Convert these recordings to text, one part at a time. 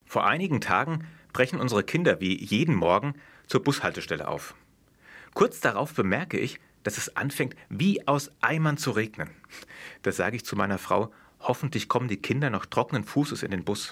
Vor einigen Tagen brechen unsere Kinder wie jeden Morgen zur Bushaltestelle auf. Kurz darauf bemerke ich, dass es anfängt, wie aus Eimern zu regnen. Da sage ich zu meiner Frau, hoffentlich kommen die Kinder noch trockenen Fußes in den Bus.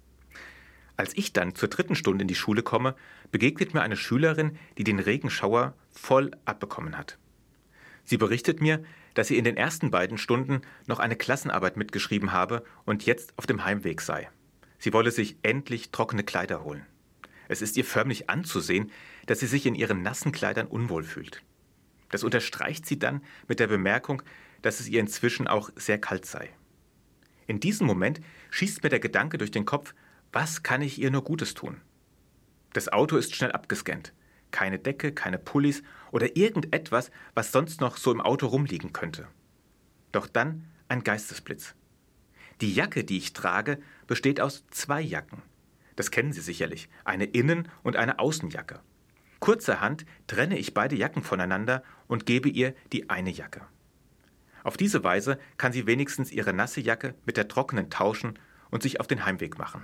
Als ich dann zur 3. Stunde in die Schule komme, begegnet mir eine Schülerin, die den Regenschauer voll abbekommen hat. Sie berichtet mir, dass sie in den ersten beiden Stunden noch eine Klassenarbeit mitgeschrieben habe und jetzt auf dem Heimweg sei. Sie wolle sich endlich trockene Kleider holen. Es ist ihr förmlich anzusehen, dass sie sich in ihren nassen Kleidern unwohl fühlt. Das unterstreicht sie dann mit der Bemerkung, dass es ihr inzwischen auch sehr kalt sei. In diesem Moment schießt mir der Gedanke durch den Kopf, was kann ich ihr nur Gutes tun? Das Auto ist schnell abgescannt. Keine Decke, keine Pullis oder irgendetwas, was sonst noch so im Auto rumliegen könnte. Doch dann ein Geistesblitz. Die Jacke, die ich trage, besteht aus 2 Jacken. Das kennen Sie sicherlich, eine Innen- und eine Außenjacke. Kurzerhand trenne ich beide Jacken voneinander und gebe ihr die eine Jacke. Auf diese Weise kann sie wenigstens ihre nasse Jacke mit der trockenen tauschen und sich auf den Heimweg machen.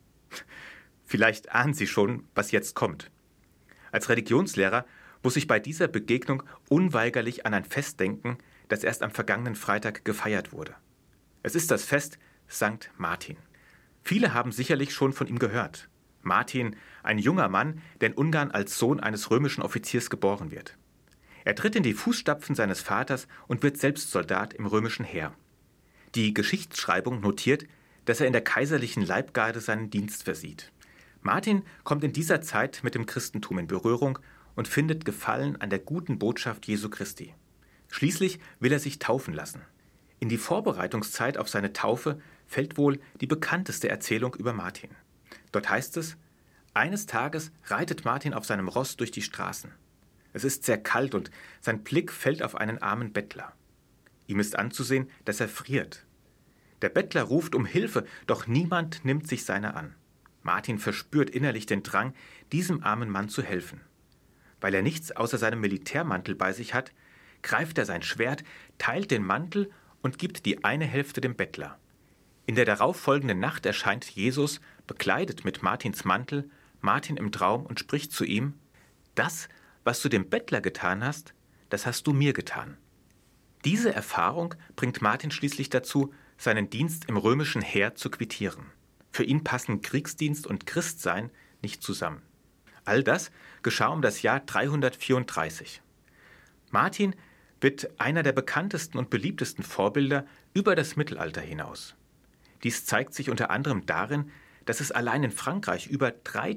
Vielleicht ahnen Sie schon, was jetzt kommt. Als Religionslehrer muss ich bei dieser Begegnung unweigerlich an ein Fest denken, das erst am vergangenen Freitag gefeiert wurde. Es ist das Fest Sankt Martin. Viele haben sicherlich schon von ihm gehört. Martin, ein junger Mann, der in Ungarn als Sohn eines römischen Offiziers geboren wird. Er tritt in die Fußstapfen seines Vaters und wird selbst Soldat im römischen Heer. Die Geschichtsschreibung notiert, dass er in der kaiserlichen Leibgarde seinen Dienst versieht. Martin kommt in dieser Zeit mit dem Christentum in Berührung und findet Gefallen an der guten Botschaft Jesu Christi. Schließlich will er sich taufen lassen. In die Vorbereitungszeit auf seine Taufe fällt wohl die bekannteste Erzählung über Martin. Dort heißt es, eines Tages reitet Martin auf seinem Ross durch die Straßen. Es ist sehr kalt und sein Blick fällt auf einen armen Bettler. Ihm ist anzusehen, dass er friert. Der Bettler ruft um Hilfe, doch niemand nimmt sich seiner an. Martin verspürt innerlich den Drang, diesem armen Mann zu helfen. Weil er nichts außer seinem Militärmantel bei sich hat, greift er sein Schwert, teilt den Mantel und gibt die eine Hälfte dem Bettler. In der darauffolgenden Nacht erscheint Jesus, bekleidet mit Martins Mantel, Martin im Traum und spricht zu ihm, das, was du dem Bettler getan hast, das hast du mir getan. Diese Erfahrung bringt Martin schließlich dazu, seinen Dienst im römischen Heer zu quittieren. Für ihn passen Kriegsdienst und Christsein nicht zusammen. All das geschah um das Jahr 334. Martin wird einer der bekanntesten und beliebtesten Vorbilder über das Mittelalter hinaus. Dies zeigt sich unter anderem darin, dass es allein in Frankreich über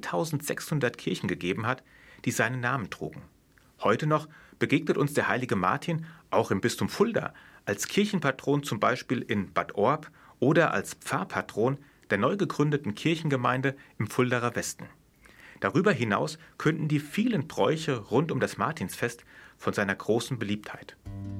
3600 Kirchen gegeben hat, die seinen Namen trugen. Heute noch begegnet uns der heilige Martin auch im Bistum Fulda als Kirchenpatron zum Beispiel in Bad Orb oder als Pfarrpatron der neu gegründeten Kirchengemeinde im Fuldaer Westen. Darüber hinaus künden die vielen Bräuche rund um das Martinsfest von seiner großen Beliebtheit.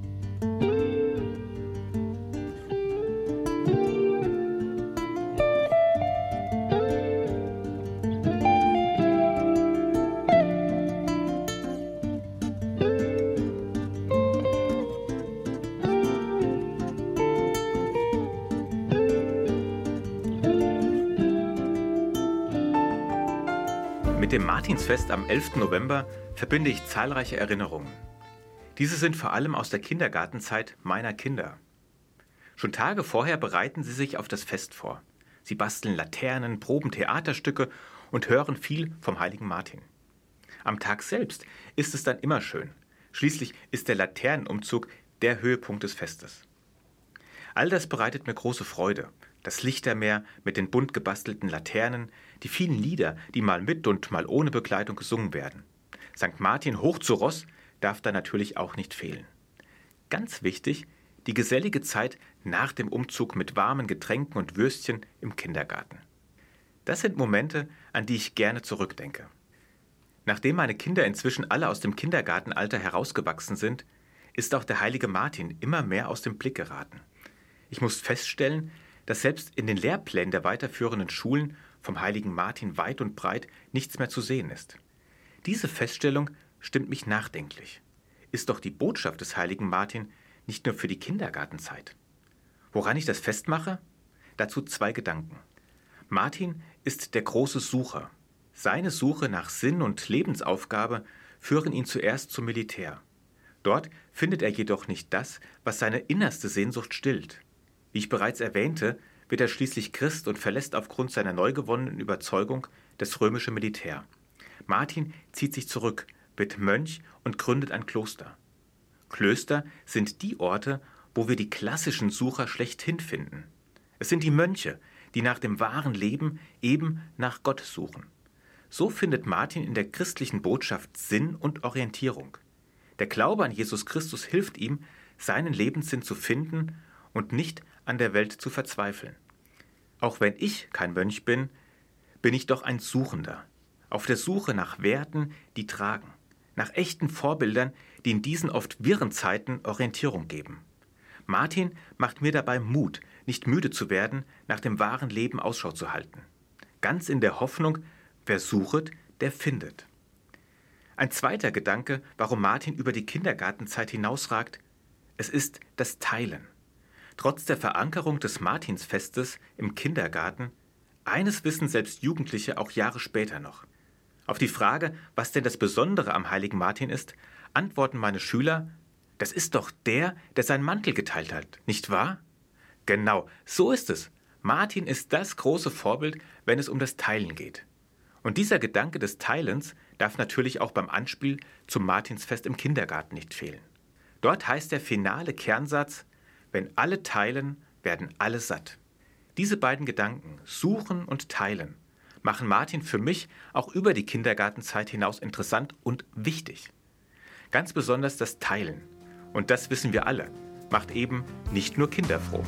Mit dem Martinsfest am 11. November verbinde ich zahlreiche Erinnerungen. Diese sind vor allem aus der Kindergartenzeit meiner Kinder. Schon Tage vorher bereiten sie sich auf das Fest vor. Sie basteln Laternen, proben Theaterstücke und hören viel vom heiligen Martin. Am Tag selbst ist es dann immer schön. Schließlich ist der Laternenumzug der Höhepunkt des Festes. All das bereitet mir große Freude. Das Lichtermeer mit den bunt gebastelten Laternen, die vielen Lieder, die mal mit und mal ohne Begleitung gesungen werden. St. Martin hoch zu Ross darf da natürlich auch nicht fehlen. Ganz wichtig, die gesellige Zeit nach dem Umzug mit warmen Getränken und Würstchen im Kindergarten. Das sind Momente, an die ich gerne zurückdenke. Nachdem meine Kinder inzwischen alle aus dem Kindergartenalter herausgewachsen sind, ist auch der heilige Martin immer mehr aus dem Blick geraten. Ich muss feststellen, dass selbst in den Lehrplänen der weiterführenden Schulen vom heiligen Martin weit und breit nichts mehr zu sehen ist. Diese Feststellung stimmt mich nachdenklich. Ist doch die Botschaft des heiligen Martin nicht nur für die Kindergartenzeit. Woran ich das festmache? Dazu 2 Gedanken. Martin ist der große Sucher. Seine Suche nach Sinn und Lebensaufgabe führen ihn zuerst zum Militär. Dort findet er jedoch nicht das, was seine innerste Sehnsucht stillt. Wie ich bereits erwähnte, wird er schließlich Christ und verlässt aufgrund seiner neu gewonnenen Überzeugung das römische Militär. Martin zieht sich zurück, wird Mönch und gründet ein Kloster. Klöster sind die Orte, wo wir die klassischen Sucher schlechthin finden. Es sind die Mönche, die nach dem wahren Leben eben nach Gott suchen. So findet Martin in der christlichen Botschaft Sinn und Orientierung. Der Glaube an Jesus Christus hilft ihm, seinen Lebenssinn zu finden und nicht an der Welt zu verzweifeln. Auch wenn ich kein Mönch bin, bin ich doch ein Suchender, auf der Suche nach Werten, die tragen, nach echten Vorbildern, die in diesen oft wirren Zeiten Orientierung geben. Martin macht mir dabei Mut, nicht müde zu werden, nach dem wahren Leben Ausschau zu halten. Ganz in der Hoffnung, wer suchet, der findet. Ein zweiter Gedanke, warum Martin über die Kindergartenzeit hinausragt, es ist das Teilen. Trotz der Verankerung des Martinsfestes im Kindergarten, eines wissen selbst Jugendliche auch Jahre später noch. Auf die Frage, was denn das Besondere am heiligen Martin ist, antworten meine Schüler, das ist doch der seinen Mantel geteilt hat, nicht wahr? Genau, so ist es. Martin ist das große Vorbild, wenn es um das Teilen geht. Und dieser Gedanke des Teilens darf natürlich auch beim Anspiel zum Martinsfest im Kindergarten nicht fehlen. Dort heißt der finale Kernsatz, wenn alle teilen, werden alle satt. Diese beiden Gedanken, suchen und teilen, machen Martin für mich auch über die Kindergartenzeit hinaus interessant und wichtig. Ganz besonders das Teilen. Und das wissen wir alle, macht eben nicht nur Kinder froh.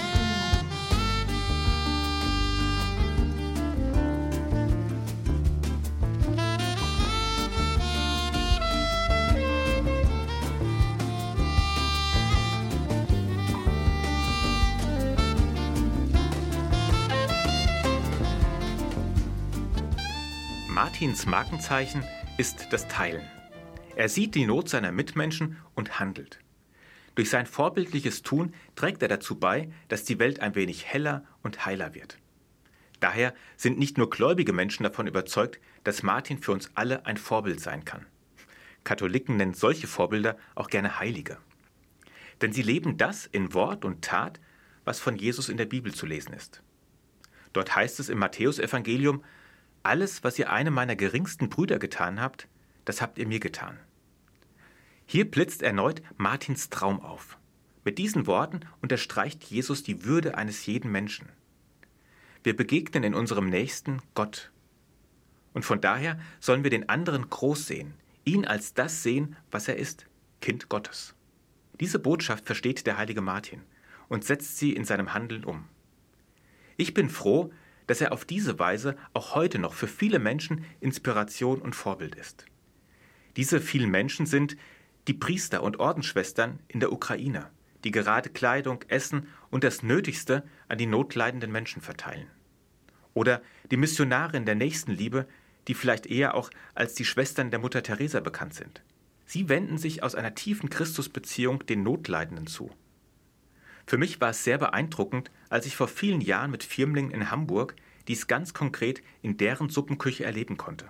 Martins Markenzeichen ist das Teilen. Er sieht die Not seiner Mitmenschen und handelt. Durch sein vorbildliches Tun trägt er dazu bei, dass die Welt ein wenig heller und heiler wird. Daher sind nicht nur gläubige Menschen davon überzeugt, dass Martin für uns alle ein Vorbild sein kann. Katholiken nennen solche Vorbilder auch gerne Heilige. Denn sie leben das in Wort und Tat, was von Jesus in der Bibel zu lesen ist. Dort heißt es im Matthäusevangelium, alles, was ihr einem meiner geringsten Brüder getan habt, das habt ihr mir getan. Hier blitzt erneut Martins Traum auf. Mit diesen Worten unterstreicht Jesus die Würde eines jeden Menschen. Wir begegnen in unserem Nächsten Gott. Und von daher sollen wir den anderen groß sehen, ihn als das sehen, was er ist, Kind Gottes. Diese Botschaft versteht der heilige Martin und setzt sie in seinem Handeln um. Ich bin froh, dass er auf diese Weise auch heute noch für viele Menschen Inspiration und Vorbild ist. Diese vielen Menschen sind die Priester und Ordensschwestern in der Ukraine, die gerade Kleidung, Essen und das Nötigste an die notleidenden Menschen verteilen. Oder die Missionare in der Nächstenliebe, die vielleicht eher auch als die Schwestern der Mutter Teresa bekannt sind. Sie wenden sich aus einer tiefen Christusbeziehung den Notleidenden zu. Für mich war es sehr beeindruckend, als ich vor vielen Jahren mit Firmlingen in Hamburg dies ganz konkret in deren Suppenküche erleben konnte.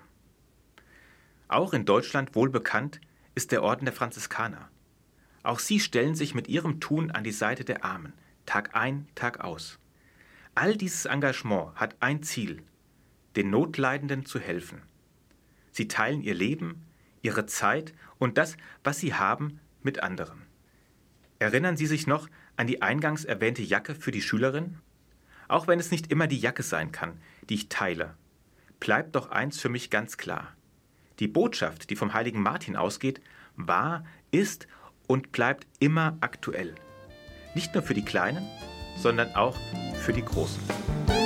Auch in Deutschland wohl bekannt ist der Orden der Franziskaner. Auch sie stellen sich mit ihrem Tun an die Seite der Armen, Tag ein, Tag aus. All dieses Engagement hat ein Ziel, den Notleidenden zu helfen. Sie teilen ihr Leben, ihre Zeit und das, was sie haben, mit anderen. Erinnern Sie sich noch an die eingangs erwähnte Jacke für die Schülerin? Auch wenn es nicht immer die Jacke sein kann, die ich teile, bleibt doch eins für mich ganz klar. Die Botschaft, die vom heiligen Martin ausgeht, war, ist und bleibt immer aktuell. Nicht nur für die Kleinen, sondern auch für die Großen.